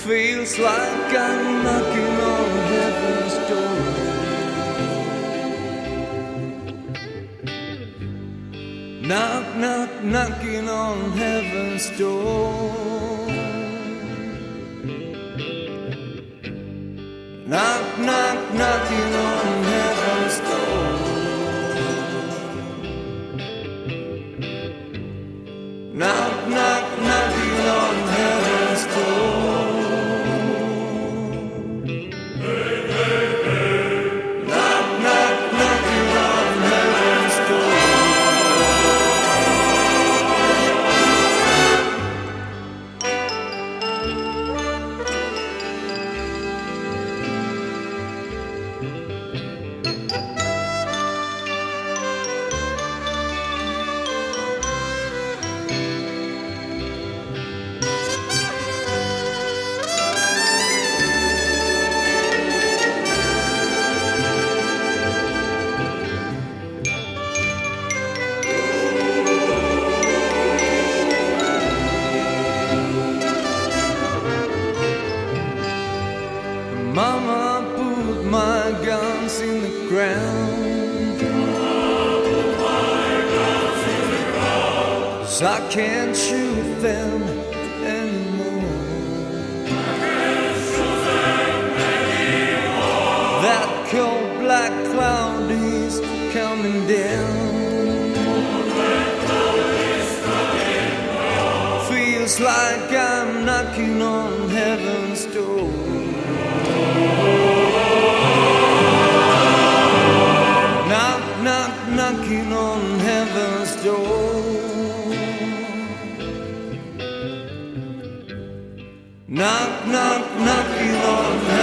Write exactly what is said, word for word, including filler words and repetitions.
Feels like I'm knocking on heaven's door. Knock, knock, knocking on heaven's door. Knock, knock, knocking on heaven's door. Knock, knock, knocking on heaven's door. Mama put my guns in the ground, so I can't shoot them anymore. That cold black cloud is coming down. Feels like I'm knocking on heaven's door. Knock, knock, knocking on heaven's door. Knock, knock, knocking on heaven's door.